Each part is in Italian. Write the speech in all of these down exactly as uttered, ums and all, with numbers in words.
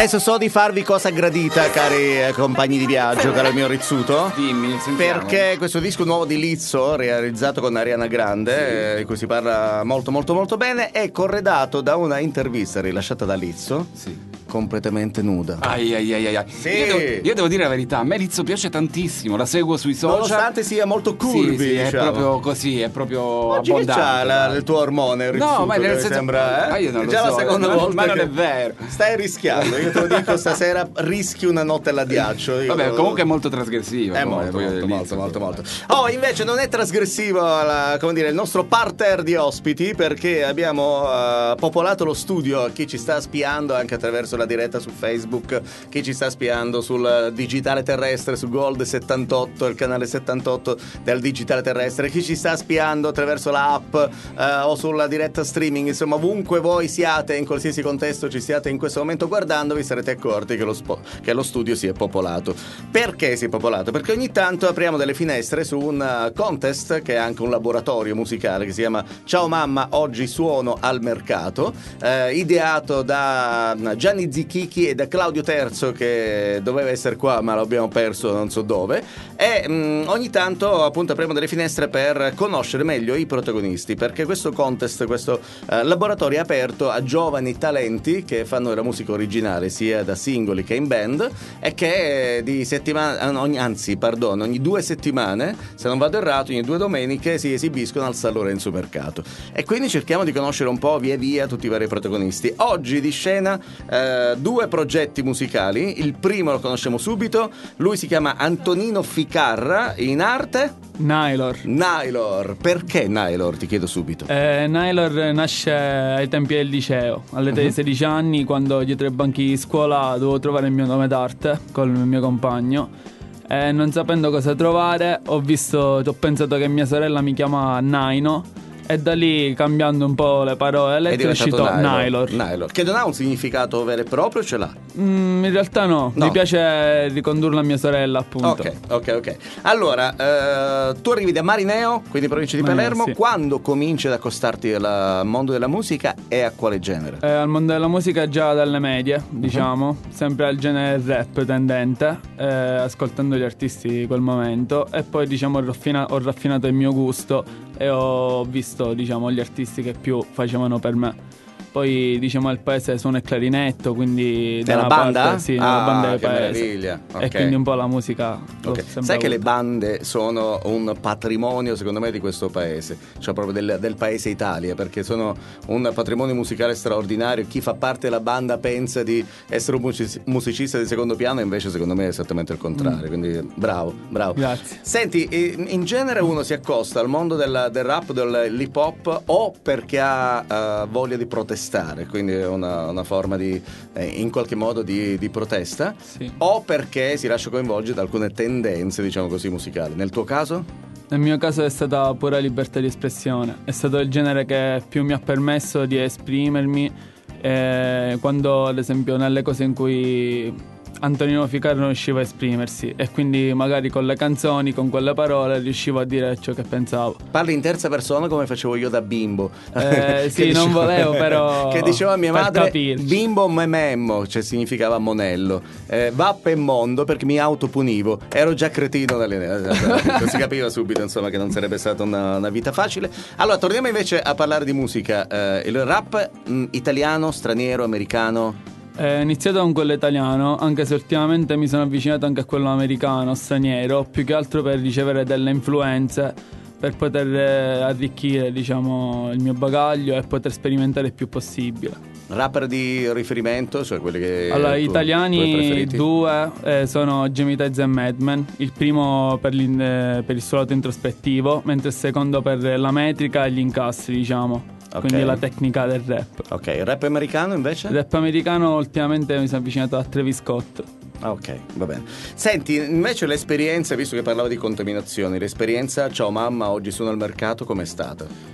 Adesso so di farvi cosa gradita, cari eh, compagni di viaggio, caro il mio Rizzuto. Dimmi, sentiamo. Perché questo disco nuovo di Lizzo, realizzato con Ariana Grande, Sì. eh, di cui si parla molto molto molto bene, è corredato da una intervista rilasciata da Lizzo. Sì. Completamente nuda. Ai ai ai ai. Sì. Io, devo, io devo dire la verità, a me Lizzo piace tantissimo, la seguo sui social. Nonostante sia molto curvi, sì, sì, è diciamo. proprio così, è proprio Oggi che abbondante. c'ha la- dai. il tuo ormone, il Rizzuto, No, ma nel che senso, sembra, eh? ma io non È lo già so, la seconda ma- volta ma non che è vero. Stai rischiando, io te lo dico, stasera rischi una notte alla ghiaccio. Io Vabbè, lo- comunque è molto trasgressiva. È come- molto, voglio molto, dire, molto, Lizzo, molto, molto. insomma. Oh, invece non è trasgressivo la- come dire, il nostro parterre di ospiti, perché abbiamo eh, popolato lo studio. Chi ci sta spiando anche attraverso la diretta su Facebook, chi ci sta spiando sul digitale terrestre, su Gold settantotto, il canale settantotto del digitale terrestre, chi ci sta spiando attraverso l'app eh, o sulla diretta streaming, insomma ovunque voi siate, in qualsiasi contesto ci siate in questo momento guardando, vi sarete accorti che lo, spo- che lo studio si è popolato. Perché si è popolato? Perché ogni tanto apriamo delle finestre su un uh, contest che è anche un laboratorio musicale che si chiama Ciao Mamma, oggi suono al mercato, eh, ideato da Gianni Zichichi e da Claudio Terzo, che doveva essere qua ma l'abbiamo perso non so dove, e mh, ogni tanto appunto apriamo delle finestre per conoscere meglio i protagonisti, perché questo contest, questo uh, laboratorio è aperto a giovani talenti che fanno la musica originale sia da singoli che in band, e che di settimana, ogni, anzi perdono, ogni due settimane, se non vado errato, ogni due domeniche si esibiscono al San Lorenzo Mercato, e quindi cerchiamo di conoscere un po' via via tutti i vari protagonisti. Oggi di scena eh, due progetti musicali. Il primo lo conosciamo subito, lui si chiama Antonino Ficarra, in arte Nailor. Nailor. Perché Nailor? Ti chiedo subito. Eh, Nailor nasce ai tempi del liceo, all'età di sedici anni, quando dietro i banchi di scuola dovevo trovare il mio nome d'arte con il mio compagno. E non sapendo cosa trovare, ho visto, ho pensato che mia sorella mi chiama Naino, e da lì, cambiando un po' le parole, è uscito Nailor. Nailor, che non ha un significato vero e proprio, ce l'ha? Mm, in realtà no. No. Mi piace ricondurlo a mia sorella, appunto. Ok, ok, ok. Allora, eh, tu arrivi da Marineo, quindi provincia di Marineo, Palermo. sì. Quando cominci ad accostarti al mondo della musica e a quale genere? Eh, al mondo della musica già dalle medie, diciamo, sempre al genere rap tendente, eh, ascoltando gli artisti di quel momento, e poi diciamo ho, raffina- ho raffinato il mio gusto e ho visto, diciamo, gli artisti che più facevano per me. Poi, diciamo, al paese suono il clarinetto, quindi da Nella una banda? parte, sì, nella Ah, banda del che paese. meraviglia. E Ok. quindi un po' la musica l'ho Ok. sempre Sai che le avuta. bande sono un patrimonio secondo me di questo paese, cioè proprio del, del paese Italia, perché sono un patrimonio musicale straordinario. Chi fa parte della banda pensa di essere un music- musicista di secondo piano, invece secondo me è esattamente il contrario, quindi bravo, bravo. Grazie. Senti, in in genere uno si accosta al mondo del, del rap, dell'hip hop, o perché ha eh, voglia di protestare, quindi è una, una forma di, eh, in qualche modo di, di protesta, Sì. o perché si lascia coinvolgere da alcune tendenze, diciamo così, musicali. Nel tuo caso? Nel mio caso è stata pura libertà di espressione, è stato il genere che più mi ha permesso di esprimermi, eh, quando ad esempio nelle cose in cui Antonino Ficarra non riusciva a esprimersi, e quindi magari con le canzoni, con quelle parole riuscivo a dire ciò che pensavo. Parli in terza persona come facevo io da bimbo. Eh, sì, Che non dicevo- volevo, però Che diceva mia per madre, capirci. bimbo mememmo, cioè significava monello. Eh, Vappe e mondo, perché mi autopunivo. Ero già cretino dalle... si capiva subito, insomma, che non sarebbe stata una, una vita facile. Allora, torniamo invece a parlare di musica. Eh, il rap mh, italiano, straniero, americano... Eh, Ho iniziato con quello italiano, anche se ultimamente mi sono avvicinato anche a quello americano, straniero, più che altro per ricevere delle influenze, per poter eh, arricchire, diciamo, il mio bagaglio e poter sperimentare il più possibile. Rapper di riferimento, cioè quelli che... Allora, tu- tuoi italiani preferiti? due eh, sono Jamie Tights e Madman, il primo per, l'in- eh, per il suo lato introspettivo, mentre il secondo per la metrica e gli incastri, diciamo. Ok. Quindi la tecnica del rap. Ok, il rap americano invece? Il rap americano ultimamente mi sono avvicinato a Travis Scott. Ah, ok, va bene. Senti, invece l'esperienza, visto che parlavo di contaminazioni, l'esperienza Ciao Mamma, oggi sono al mercato, com'è stata?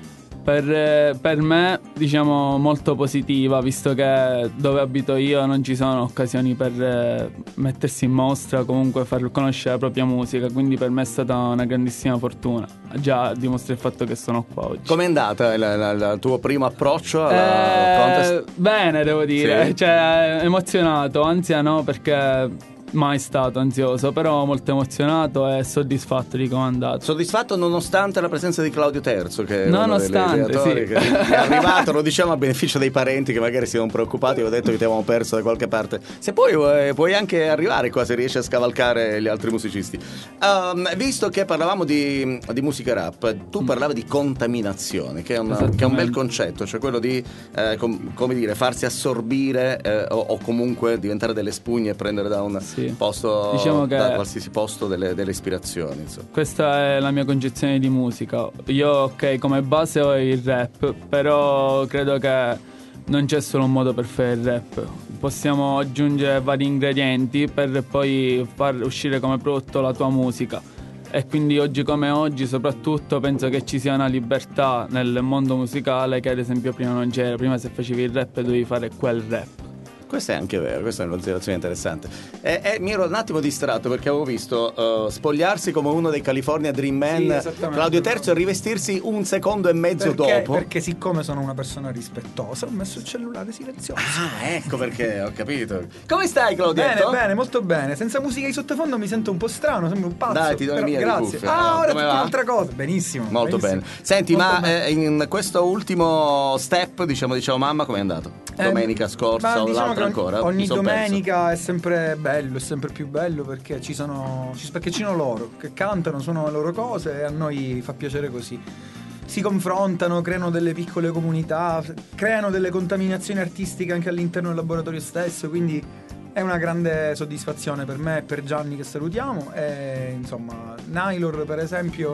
Per, per me, diciamo, molto positiva, visto che dove abito io non ci sono occasioni per eh, mettersi in mostra, comunque far conoscere la propria musica, quindi per me è stata una grandissima fortuna. Già dimostra il fatto che sono qua oggi. Com'è andata il, il, il tuo primo approccio alla Eh, contest? bene, devo dire, Sì. cioè emozionato, ansia no, perché mai stato ansioso, però molto emozionato e soddisfatto di come è andato. Soddisfatto nonostante la presenza di Claudio Terzo, che è uno degli Nonostante, ideatori, sì. che è arrivato, lo diciamo a beneficio dei parenti che magari si sono preoccupati, ho detto che ti avevamo perso da qualche parte. Se poi eh, puoi anche arrivare qua, se riesci a scavalcare gli altri musicisti. Um, visto che parlavamo di, di musica rap, tu parlavi di contaminazione, che è, una, che è un bel concetto, cioè quello di eh, com- come dire, farsi assorbire eh, o, o comunque diventare delle spugne e prendere da un Sì. posto, Diciamo che da qualsiasi posto delle, delle ispirazioni, insomma. questa è la mia concezione di musica. Io, ok, come base ho il rap, però credo che non c'è solo un modo per fare il rap. Possiamo aggiungere vari ingredienti per poi far uscire come prodotto la tua musica. E quindi oggi come oggi, soprattutto, penso che ci sia una libertà nel mondo musicale che ad esempio prima non c'era. Prima se facevi il rap dovevi fare quel rap. Questo è anche vero, questa è un'osservazione interessante. E, e mi ero un attimo distratto perché avevo visto uh, spogliarsi come uno dei California Dream Man, Sì, esattamente. Claudio Terzo, e rivestirsi un secondo e mezzo Perché, dopo. perché siccome sono una persona rispettosa ho messo il cellulare silenzioso. Ah, ecco perché, ho capito. Come stai, Claudio? Bene, bene, molto bene. Senza musica di sottofondo mi sento un po' strano, sembro un pazzo. Dai, ti do le però mie di grazie. cuffie. Ah, ora Come tutta va? un'altra cosa. Benissimo. Molto benissimo. bene. Senti, Molto ma bene. eh, in questo ultimo step, diciamo, diciamo mamma, com'è andato? Eh, Domenica scorsa ma o diciamo l'altra che ancora? ogni Mi son domenica è sempre bello, è sempre più bello perché ci sono ci, perché ci sono loro che cantano, suonano le loro cose e a noi fa piacere così. Si confrontano, creano delle piccole comunità, creano delle contaminazioni artistiche anche all'interno del laboratorio stesso, quindi è una grande soddisfazione per me e per Gianni, che salutiamo. E insomma, Nailor per esempio,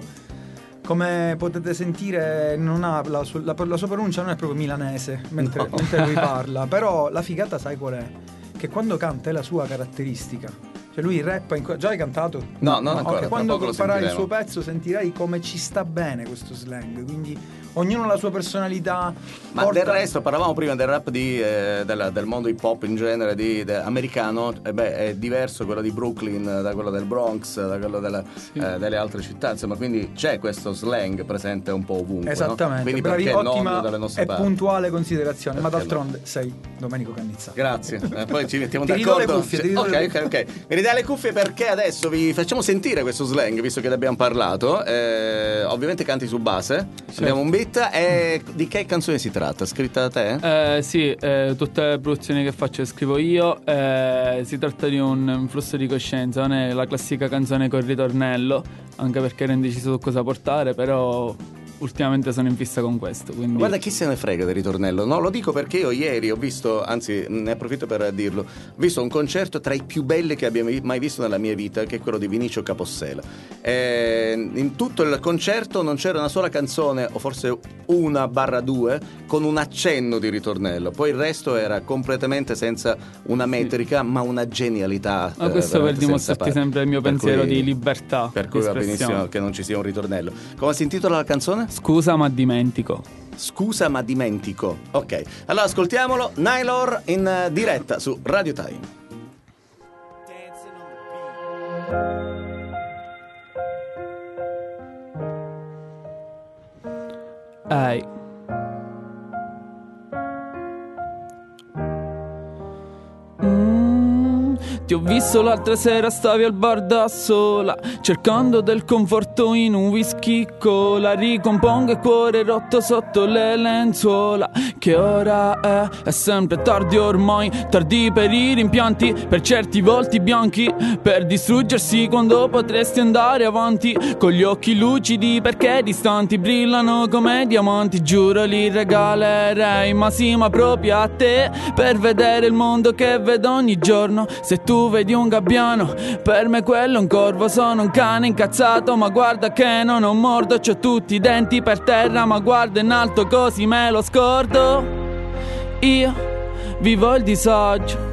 come potete sentire, non ha la, sua, la, la sua pronuncia non è proprio milanese mentre, No. mentre lui parla, però la figata sai qual è? Che quando canta è la sua caratteristica. Cioè lui rappa in, già hai cantato? No, non ancora, Ok, tra quando poco lo farai il sentiremo. suo pezzo sentirai come ci sta bene questo slang, quindi ognuno ha la sua personalità. Ma porta- del resto, parlavamo prima del rap di, eh, del, del mondo hip hop in genere, di, de- americano, e beh, è diverso quello di Brooklyn da quello del Bronx, da quello della, eh, delle altre città, insomma, quindi c'è questo slang presente un po' ovunque. Esattamente, no? Quindi bravi, perché ottima non dalle nostre e parti? puntuale considerazione, ma Perché d'altronde sei Domenico Cannizzato. Grazie, eh, poi ci mettiamo Ti ridò d'accordo. le cuffie, ti ridò ok, le ok, ok. Mi ridai le cuffie perché adesso vi facciamo sentire questo slang, visto che ne abbiamo parlato. Eh, ovviamente canti su base. Abbiamo un beat. E di che canzone si tratta? Scritta da te? Eh, sì, eh, tutte le produzioni che faccio e scrivo io. Eh, si tratta di un, un flusso di coscienza, non è la classica canzone col ritornello, anche perché ero indeciso su cosa portare, però ultimamente sono in fissa con questo. Quindi... Guarda, chi se ne frega del ritornello? No, lo dico perché io ieri ho visto, anzi ne approfitto per dirlo, ho visto un concerto tra i più belli che abbia mai visto nella mia vita, che è quello di Vinicio Capossela. E in tutto il concerto non c'era una sola canzone, o forse una barra due, con un accenno di ritornello. Poi il resto era completamente senza una metrica, ma una genialità. Ma eh, questo per veramente senza dimostrarti pari. sempre il mio Per pensiero cui- di libertà. Per cui di va espressione. benissimo che non ci sia un ritornello. Come si intitola la canzone? Scusa ma dimentico. Scusa ma dimentico. Ok, allora ascoltiamolo. Nailor in eh, diretta su Radio Time. Ehi. Mm, ti ho visto l'altra sera, stavi al bar da sola, cercando del conforto in un whisky cola. Ricompongo il cuore rotto sotto le lenzuola. Che ora è? È sempre tardi ormai, tardi per i rimpianti, per certi volti bianchi, per distruggersi quando potresti andare avanti. Con gli occhi lucidi perché distanti, brillano come diamanti. Giuro li regalerei, ma sì, ma proprio a te, per vedere il mondo che vedo ogni giorno. Se tu vedi un gabbiano, per me quello è un corvo. Sono un cane incazzato, ma guarda che non ho mordo. C'ho tutti i denti per terra, ma guardo in alto così me lo scordo. Io vivo il disagio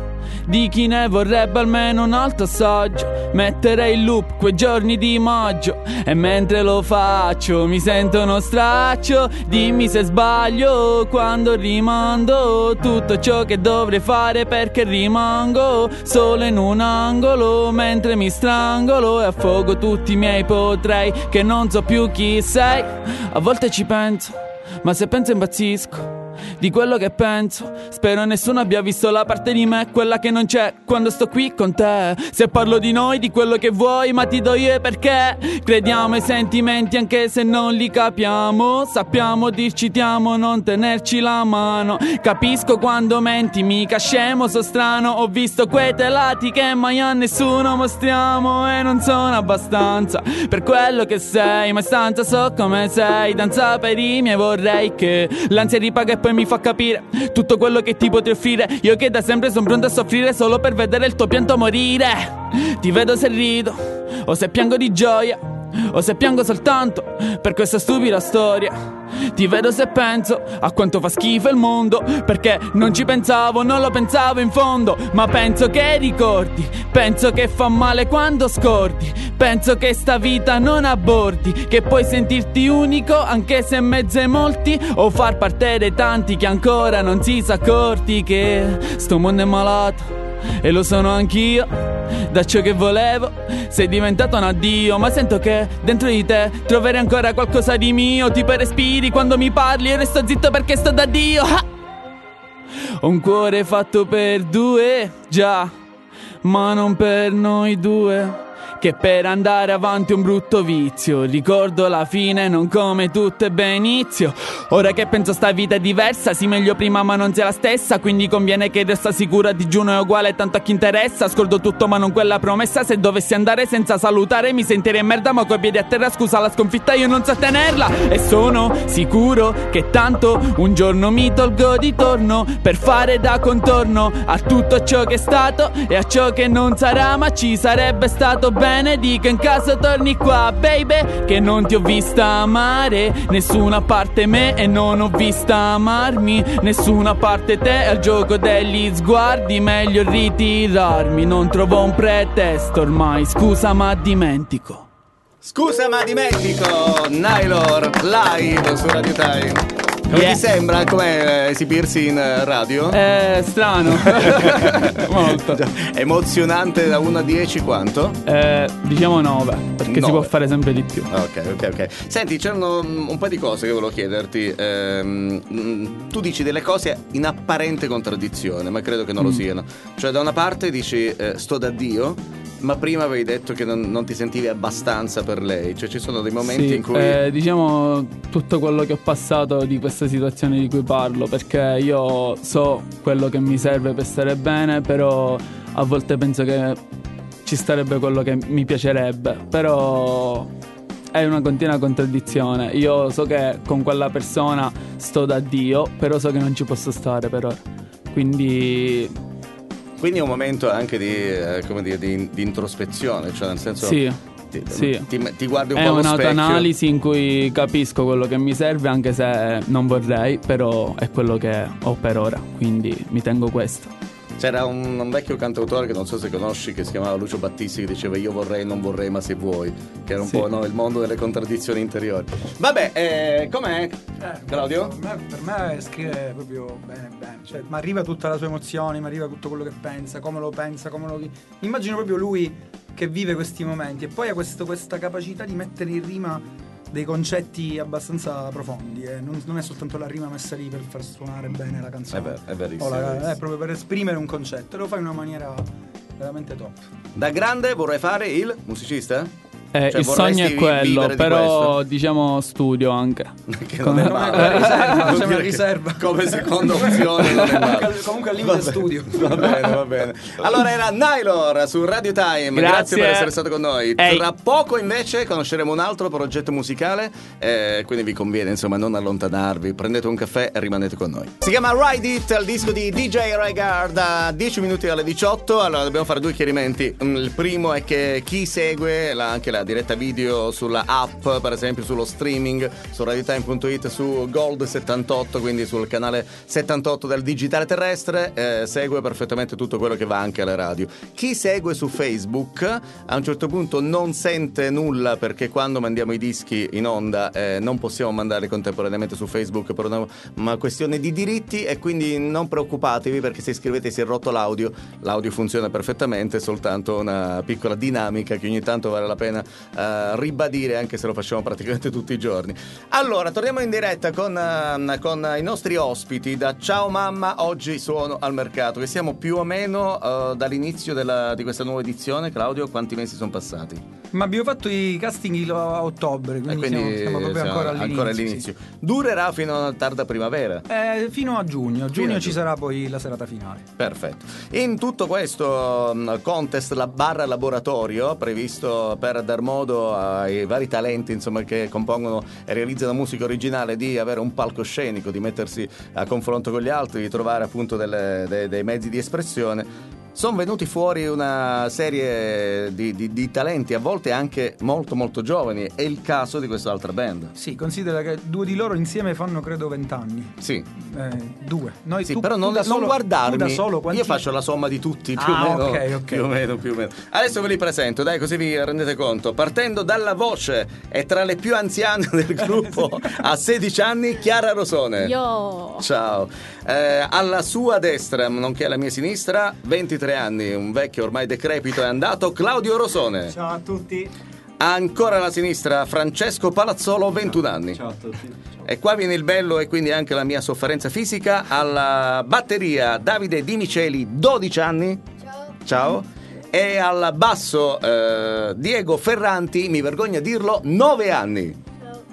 di chi ne vorrebbe almeno un altro assaggio. Metterei in loop quei giorni di maggio e mentre lo faccio mi sento uno straccio. Dimmi se sbaglio quando rimando tutto ciò che dovrei fare, perché rimango solo in un angolo mentre mi strangolo e affogo tutti i miei potrei, che non so più chi sei. A volte ci penso, ma se penso impazzisco di quello che penso. Spero nessuno abbia visto la parte di me, quella che non c'è quando sto qui con te. Se parlo di noi, di quello che vuoi, ma ti do io e perché crediamo ai sentimenti anche se non li capiamo. Sappiamo dirci ti amo, non tenerci la mano. Capisco quando menti, mica scemo, so strano. Ho visto quei telati che mai a nessuno mostriamo e non sono abbastanza per quello che sei. Ma in stanza so come sei, danza per i miei vorrei che l'ansia ripaga e poi mi fa capire tutto quello che ti potrei offrire. Io che da sempre sono pronto a soffrire solo per vedere il tuo pianto morire. Ti vedo se rido o se piango di gioia o se piango soltanto per questa stupida storia. Ti vedo se penso a quanto fa schifo il mondo, perché non ci pensavo, non lo pensavo in fondo. Ma penso che ricordi, penso che fa male quando scordi. Penso che sta vita non abordi, che puoi sentirti unico anche se in mezzo ai molti, o far parte dei tanti che ancora non si sa accorti che sto mondo è malato e lo sono anch'io. Da ciò che volevo sei diventato un addio, ma sento che dentro di te troverai ancora qualcosa di mio. Tipo respiri quando mi parli e resto zitto perché sto da Dio. Ah! Ho un cuore fatto per due, già, ma non per noi due, che per andare avanti è un brutto vizio. Ricordo la fine non come tutto ebbe inizio. Ora che penso sta vita è diversa, sì meglio prima ma non sia la stessa, quindi conviene che resta sicura digiuno è uguale tanto a chi interessa. Scordo tutto ma non quella promessa, se dovessi andare senza salutare mi sentirei merda, ma coi piedi a terra scusa la sconfitta io non so tenerla. E sono sicuro che tanto un giorno mi tolgo di torno per fare da contorno a tutto ciò che è stato e a ciò che non sarà, ma ci sarebbe stato bene. Dico in caso torni qua, baby, che non ti ho vista amare nessuna parte me e non ho vista amarmi nessuna parte te. Al gioco degli sguardi meglio ritirarmi, non trovo un pretesto ormai, scusa ma dimentico. Scusa ma dimentico, Nylor live su Radio Time. Come Yeah. ti sembra? Com'è esibirsi in radio? È strano. Molto. Emozionante da uno a dieci quanto? Eh, diciamo nove, perché nove. si può fare sempre di più. Ok, ok, ok. Senti, c'erano un po' di cose che volevo chiederti. Ehm, tu dici delle cose in apparente contraddizione, ma credo che non lo Mm. siano. Cioè, da una parte dici eh, sto da Dio, ma prima avevi detto che non, non ti sentivi abbastanza per lei. Cioè, ci sono dei momenti Sì, in cui... eh, diciamo tutto quello che ho passato di questa situazione di cui parlo, perché io so quello che mi serve per stare bene, però a volte penso che ci starebbe quello che mi piacerebbe, però è una continua contraddizione. Io so che con quella persona sto da Dio, però so che non ci posso stare per ora, quindi Quindi è un momento anche di, eh, come dire, di, di introspezione, cioè nel senso... sì. Ti, Sì. ti, ti guardi un È po' allo specchio. un'autoanalisi in cui capisco quello che mi serve, anche se non vorrei, però è quello che ho per ora, quindi mi tengo questo. C'era un, un vecchio cantautore che non so se conosci, che si chiamava Lucio Battisti, che diceva io vorrei, non vorrei, ma se vuoi, che era un Sì. po', no, il mondo delle contraddizioni interiori. Vabbè, eh, com'è, Eh, Claudio? Per me, per me scrive proprio bene bene, cioè mi arriva tutta la sua emozione, mi arriva tutto quello che pensa, come lo pensa, come lo vi- immagino proprio lui che vive questi momenti e poi ha questo- questa capacità di mettere in rima dei concetti abbastanza profondi, eh. non, non è soltanto la rima messa lì per far suonare bene la canzone, È ver- è verissimo, o la- è verissimo. è proprio per esprimere un concetto, lo fa in una maniera veramente top. Da grande vorrei fare il musicista? Eh, Cioè, il vorresti sogno è vi- quello, vivere di però questo? diciamo studio anche. Che Come- non è Come male. una riserva, Vuol c'è una dire che riserva. come seconda opzione non è male. Comunque- comunque al limite studio. Va bene, va bene. Allora era Nylor su Radio Time. Grazie, Grazie. per essere stato con noi. Ehi. Tra poco invece conosceremo un altro progetto musicale, eh, quindi vi conviene insomma non allontanarvi. Prendete un caffè e rimanete con noi. Si chiama Ride It, il disco di D J Regard, da dieci minuti alle diciotto. Allora dobbiamo fare due chiarimenti. Mm, Il primo è che chi segue la- anche la la diretta video sulla app, per esempio sullo streaming su radiotime punto it, su Gold settantotto, quindi sul canale settantotto del digitale terrestre, eh, segue perfettamente tutto quello che va anche alle radio. Chi segue su Facebook a un certo punto non sente nulla, perché quando mandiamo i dischi in onda eh, non possiamo mandarli contemporaneamente su Facebook per una, una questione di diritti, e quindi non preoccupatevi, perché se iscrivete si è rotto l'audio, l'audio funziona perfettamente, è soltanto una piccola dinamica che ogni tanto vale la pena uh, ribadire, anche se lo facciamo praticamente tutti i giorni. Allora, torniamo in diretta con, uh, con i nostri ospiti da Ciao Mamma, oggi suono al mercato, che siamo più o meno uh, dall'inizio della, di questa nuova edizione. Claudio, quanti mesi sono passati? Ma abbiamo fatto i casting a ottobre, quindi, quindi siamo, siamo proprio siamo ancora all'inizio. Ancora all'inizio. Sì. Durerà fino a tarda primavera? Eh, fino a giugno. Giugno fino a ci giugno. sarà poi la serata finale. Perfetto. In tutto questo um, contest, la barra laboratorio, previsto per dar modo ai vari talenti, insomma, che compongono e realizzano musica originale, di avere un palcoscenico, di mettersi a confronto con gli altri, di trovare appunto delle, dei, dei mezzi di espressione, sono venuti fuori una serie di, di, di talenti, a volte anche molto molto giovani. È il caso di quest'altra band. Sì, considera che due di loro insieme fanno credo vent'anni. Sì. Eh, due. Noi, sì, tu, però non, tu da non solo, guardarmi, tu da solo, quanti... io faccio la somma di tutti, più, ah, o meno, okay, okay. più o meno, più o meno. Adesso ve li presento, dai, così vi rendete conto. Partendo dalla voce, è tra le più anziane del gruppo, a sedici anni, Chiara Rosone. Io. Ciao. Eh, alla sua destra, nonché alla mia sinistra, ventitré anni, un vecchio ormai decrepito e andato, Claudio Rosone. Ciao a tutti. Ancora alla sinistra, Francesco Palazzolo, ventuno anni. Ciao a tutti. Ciao. E qua viene il bello, e quindi anche la mia sofferenza fisica. Alla batteria, Davide Di Miceli, dodici anni. Ciao. Ciao. E al basso, eh, Diego Ferranti, mi vergogno a dirlo, nove anni.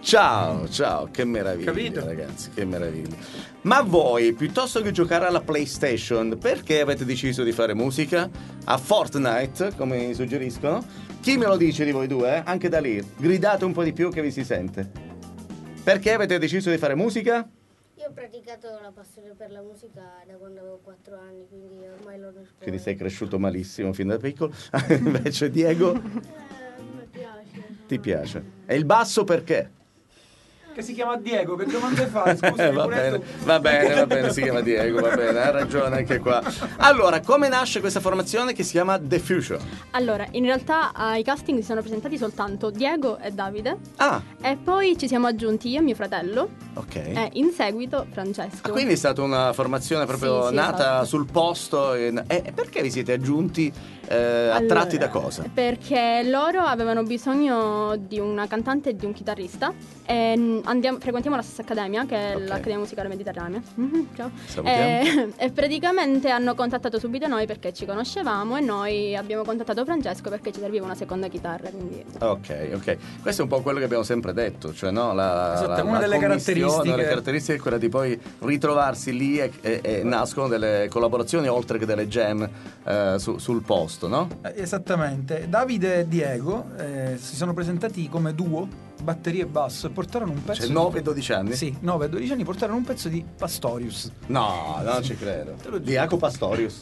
Ciao, ciao, che meraviglia. Capito? Ragazzi, che meraviglia. Ma voi, piuttosto che giocare alla PlayStation, perché avete deciso di fare musica? A Fortnite, come mi suggeriscono? Chi me lo dice di voi due? Anche da lì, gridate un po' di più che vi si sente. Perché avete deciso di fare musica? Io ho praticato la passione per la musica da quando avevo quattro anni, quindi ormai l'ho nel Quindi sei cresciuto malissimo fin da piccolo. Invece Diego? Eh, mi piace. Ti piace. E il basso perché? Che si chiama Diego, che domande fai? Scusa, Eh, va bene, va bene, va bene, si chiama Diego, va bene, ha ragione anche qua. Allora, come nasce questa formazione che si chiama The Fusion? Allora, in realtà ai casting si sono presentati soltanto Diego e Davide. Ah, E poi ci siamo aggiunti io e mio fratello. ok. E in seguito Francesco. Ah, quindi è stata una formazione proprio Sì, sì, nata esatto. sul posto. E, e perché vi siete aggiunti eh, attratti da Allora, cosa? Perché loro avevano bisogno di una cantante e di un chitarrista. E andiamo, frequentiamo la stessa accademia, che è Ok. l'Accademia Musicale Mediterranea. Mhm, ciao. Salutiamo. E, e praticamente hanno contattato subito noi perché ci conoscevamo, e noi abbiamo contattato Francesco perché ci serviva una seconda chitarra. Quindi... Ok, ok. Questo è un po' quello che abbiamo sempre detto, cioè no, la, Esatto, la, una la delle commissione, caratteristiche- le caratteristiche è quella di poi ritrovarsi lì e, e- e nascono delle collaborazioni oltre che delle jam eh, su- sul posto, no? Eh, Esattamente. Davide e Diego eh, si sono presentati come duo, batteria e basso, e portarono un pezzo Cioè di- nove dodici anni? Sì, nove e dodici anni portarono un pezzo di Pastorius. No, non ci credo. Te lo giuro. Di Jaco Pastorius.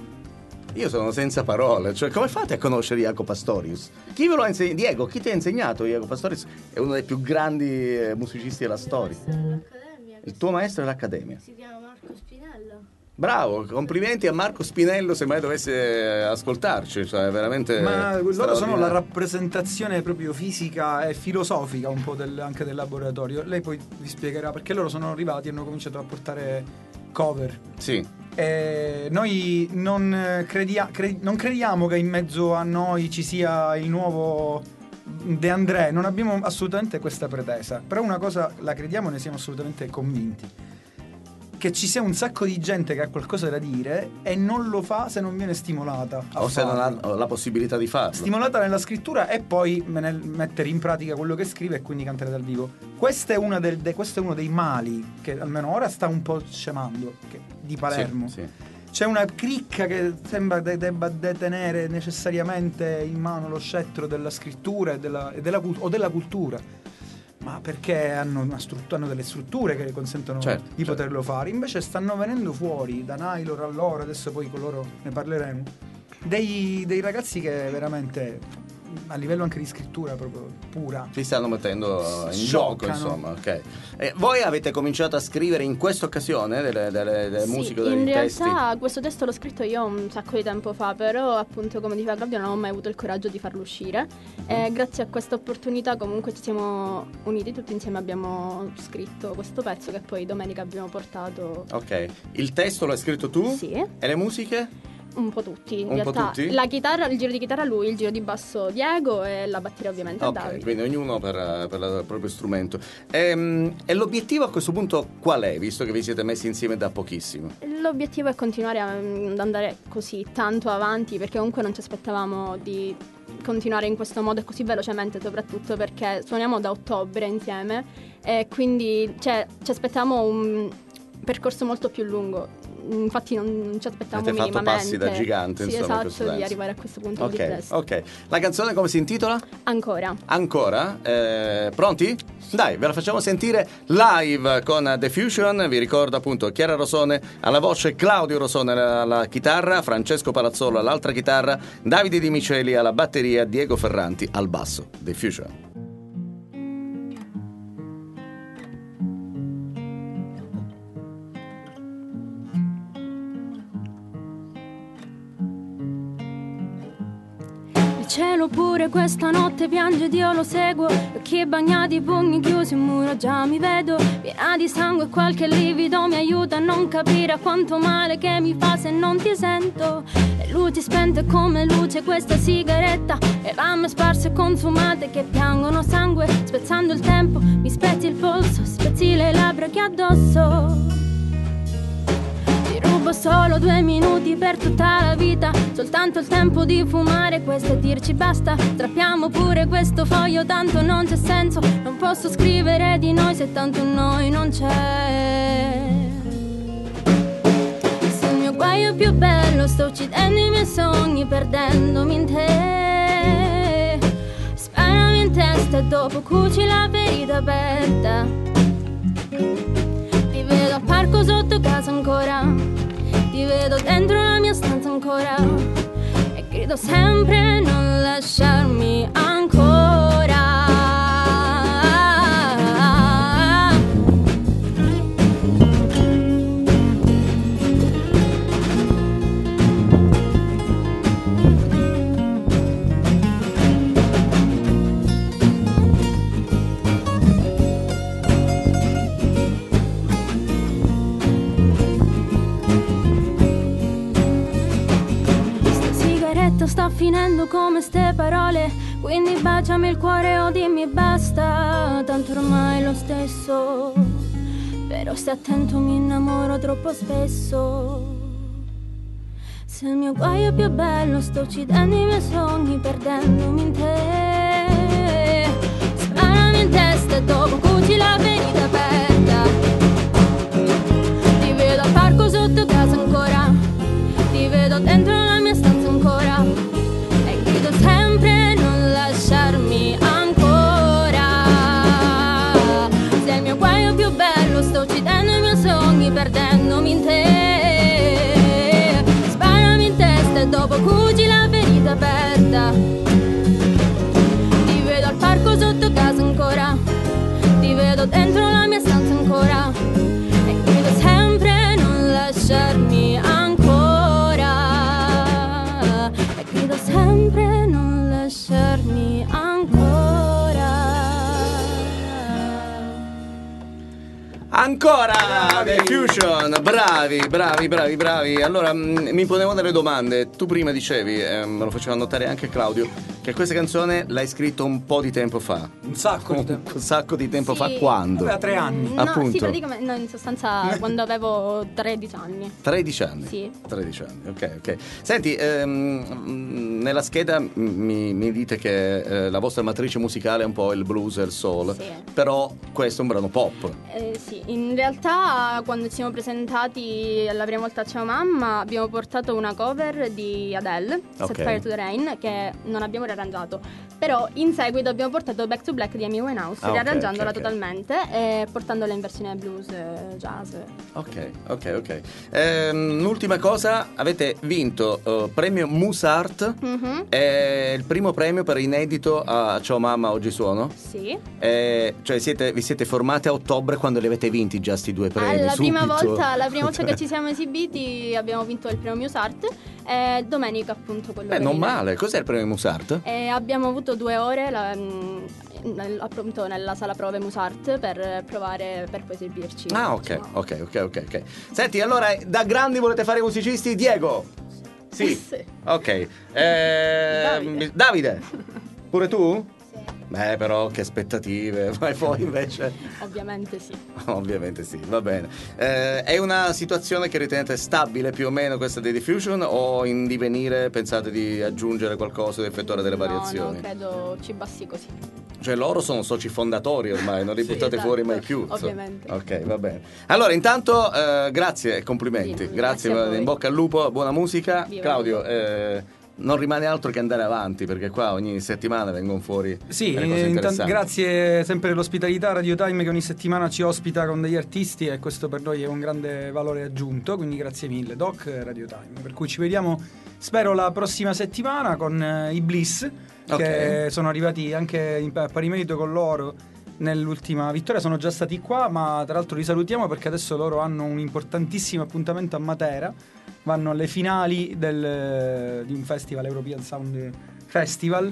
Io sono senza parole, cioè come fate a conoscere Jaco Pastorius? Chi ve lo ha insegnato? Diego, chi ti ha insegnato Jaco Pastorius? È uno dei più grandi eh, musicisti della storia. L'Accademia, Il tuo maestro è l'Accademia. si chiama Marco Spinello. Bravo, complimenti a Marco Spinello se mai dovesse eh, ascoltarci, cioè veramente Ma loro sono la straordinario. rappresentazione proprio fisica e filosofica un po' del- anche del laboratorio. Lei poi vi spiegherà perché loro sono arrivati e hanno cominciato a portare cover. Sì, E noi non, eh, credia- cre- non crediamo che in mezzo a noi ci sia il nuovo De André, non abbiamo assolutamente questa pretesa, però una cosa la crediamo e ne siamo assolutamente convinti: che ci sia un sacco di gente che ha qualcosa da dire e non lo fa se non viene stimolata a o se non farlo. ha la possibilità di farlo. Stimolata nella scrittura e poi nel mettere in pratica quello che scrive e quindi cantare dal vivo. Questo è, una del- de- questo è uno dei mali che almeno ora sta un po' scemando, che- di Palermo. Sì, sì. C'è una cricca che sembra de- debba detenere necessariamente in mano lo scettro della scrittura e della, e della cult- o della cultura. Ma perché hanno, una struttura, hanno delle strutture che consentono Certo, di certo. poterlo fare. Invece stanno venendo fuori da Nailor a loro, adesso poi con loro ne parleremo, dei, dei ragazzi che veramente a livello anche di scrittura proprio pura. Si stanno mettendo in Scioccano. gioco, insomma, ok. E voi avete cominciato a scrivere in questa occasione delle, delle, delle Sì, musiche, in dei testi? realtà questo testo l'ho scritto io un sacco di tempo fa, però appunto come diceva Claudio non ho mai avuto il coraggio di farlo uscire e grazie a questa opportunità comunque ci siamo uniti tutti insieme, abbiamo scritto questo pezzo che poi domenica abbiamo portato. Ok, il testo l'hai scritto tu? Sì. E le musiche? Un po' tutti, in Un po' realtà. tutti? La chitarra, il giro di chitarra lui, il giro di basso Diego e la batteria ovviamente Ok, Davide. quindi ognuno per, per il proprio strumento. Ehm, e l'obiettivo a questo punto qual è, visto che vi siete messi insieme da pochissimo? L'obiettivo è continuare a- ad andare così tanto avanti, perché comunque non ci aspettavamo di continuare in questo modo e così velocemente, soprattutto perché suoniamo da ottobre insieme e quindi cioè, ci aspettavamo un percorso molto più lungo. Infatti non ci aspettavamo Avete fatto minimamente passi da gigante, sì, insomma, in questo esatto, di senso. arrivare a questo punto di Ok, presto. ok. La canzone come si intitola? Ancora. Ancora? Eh, pronti? Dai, ve la facciamo sentire live con The Fusion. Vi ricordo appunto Chiara Rosone alla voce, Claudio Rosone alla chitarra, Francesco Palazzolo all'altra chitarra, Davide Di Miceli alla batteria, Diego Ferranti al basso. The Fusion. Il cielo pure questa notte piange ed io lo seguo, occhi bagnati, pugni chiusi, un muro già mi vedo, piena di sangue e qualche livido mi aiuta a non capire quanto male che mi fa se non ti sento. Le luci spente come luce questa sigaretta, e lame sparse e consumate che piangono sangue, spezzando il tempo, mi spezzi il polso, spezzi le labbra che addosso. Rubo solo due minuti per tutta la vita, soltanto il tempo di fumare questo e dirci basta. Strappiamo pure questo foglio, tanto non c'è senso, non posso scrivere di noi se tanto noi non c'è. Se il mio guaio più bello, sto uccidendo i miei sogni perdendomi in te. Sparami in testa e dopo cuci la ferita aperta. Ti vedo al parco sotto casa ancora, ti vedo dentro la mia stanza ancora, e grido sempre non lasciarmi ancora. Sta finendo come ste parole, quindi baciami il cuore o dimmi basta, tanto ormai è lo stesso, però stai attento, mi innamoro troppo spesso. Se il mio guaio è più bello, sto uccidendo i miei sogni perdendomi in te. Sparami in testa e dopo cuci la ferita aperta. Ti vedo al parco sotto casa ancora, ti vedo dentro la mia stanza ancora, e grido sempre non lasciarmi ancora. Se il mio guaio più bello, sto uccidendo i miei sogni perdendomi in te. Sparami in testa e dopo cuci la ferita aperta. Ti vedo al parco sotto casa ancora, ti vedo dentro la mia stanza ancora, e grido sempre non lasciarmi ancora. E grido sempre non lasciarmi ancora. Ancora The Fusion, bravi, bravi, bravi, bravi. Allora, mh, mi ponevo delle domande. Tu prima dicevi, eh, me lo faceva notare anche Claudio, che questa canzone l'hai scritto un po' di tempo fa. Un sacco di Un, tempo. un sacco di tempo Sì. fa, quando? Aveva tre anni. No, Appunto. sì, praticamente no, in sostanza quando avevo tredici anni. tredici anni? Sì. tredici anni, ok, ok. Senti, ehm, mh, nella scheda mi, mi dite che eh, la vostra matrice musicale è un po' il blues e il soul, Sì. però questo è un brano pop. Eh, sì, in in realtà quando ci siamo presentati la prima volta a Ciao Mamma abbiamo portato una cover di Adele, Set Ok. Fire to the Rain, che non abbiamo riarrangiato. Però in seguito abbiamo portato Back to Black di Amy Winehouse, Ah, ok, riarrangiandola ok, ok. totalmente e portandola in versione blues, eh, jazz. Ok, ok, ok. Ehm, l'ultima cosa, avete vinto eh, premio Musart, Mhm. è il primo premio per inedito a Ciao Mamma Oggi Suono. Sì. Eh, cioè siete, vi siete formati a ottobre quando li avete vinti già sti due premi? Ah, la, prima subito? volta, la prima volta che ci siamo esibiti abbiamo vinto il premio Musart e domenica appunto quello Beh, per non il- male. Cos'è il premio Musart? E abbiamo avuto due ore la- mh, nel- appunto nella sala prove Musart per provare, per poi esibirci. Ah, ok, Insomma. ok, ok, ok, ok. Senti, allora, da grandi volete fare i musicisti? Diego? Sì. Sì. Ok. Eh, Davide. Davide? Pure tu? Sì. Beh, però che aspettative. Ma poi invece... Ovviamente sì. Ovviamente sì, va bene. Eh, è una situazione che ritenete stabile più o meno questa dei Diffusion o in divenire pensate di aggiungere qualcosa, di effettuare delle No, variazioni? no, credo ci basti così. Cioè loro sono soci fondatori ormai, non li Sì, buttate esatto, fuori mai più. so- ovviamente. Ok, va bene. Allora, intanto eh, grazie e complimenti. Sì, grazie, grazie a voi. in bocca al lupo, buona musica. Viva Claudio, il eh, non rimane altro che andare avanti perché qua ogni settimana vengono fuori Sì, delle cose eh, intan- interessanti. grazie sempre dell'ospitalità Radio Time che ogni settimana ci ospita con degli artisti e questo per noi è un grande valore aggiunto, quindi grazie mille Doc e Radio Time. Per cui ci vediamo, spero, la prossima settimana con eh, i Bliss, che Ok. sono arrivati anche in pa- pari merito con loro nell'ultima vittoria, sono già stati qua, ma tra l'altro li salutiamo perché adesso loro hanno un importantissimo appuntamento a Matera, vanno alle finali del, di un festival, European Sound Festival,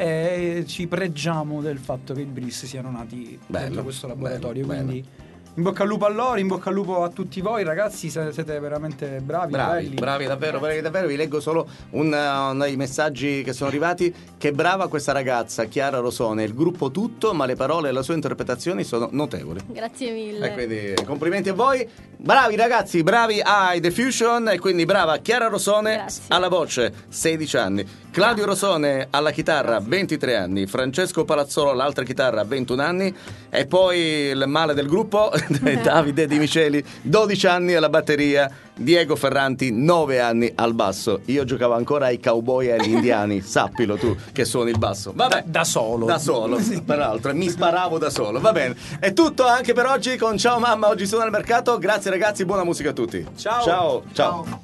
e ci pregiamo del fatto che i Bliss siano nati Bello, dentro questo laboratorio, bello, quindi in bocca al lupo a loro, in bocca al lupo a tutti voi ragazzi, se- siete veramente bravi, Bravi, belli. bravi davvero, bravi davvero. Vi leggo solo un, uh, dei messaggi che sono arrivati. Che brava questa ragazza, Chiara Rosone. Il gruppo tutto, ma le parole e la sua interpretazione sono notevoli. Grazie mille. E quindi complimenti a voi. Bravi ragazzi, bravi ai The Fusion. E quindi brava Chiara Rosone Grazie. alla voce, sedici anni. Claudio Rosone alla chitarra, ventitré anni. Francesco Palazzolo all'altra chitarra, ventuno anni. E poi il male del gruppo, Davide Di Miceli, dodici anni alla batteria. Diego Ferranti, nove anni al basso. Io giocavo ancora ai cowboy e agli indiani. Sappilo tu che suoni il basso. Vabbè. Da, da solo. Da solo, peraltro, mi sparavo da solo. Va bene. È tutto anche per oggi con Ciao Mamma, oggi sono al mercato. Grazie ragazzi, buona musica a tutti. Ciao. Ciao. Ciao.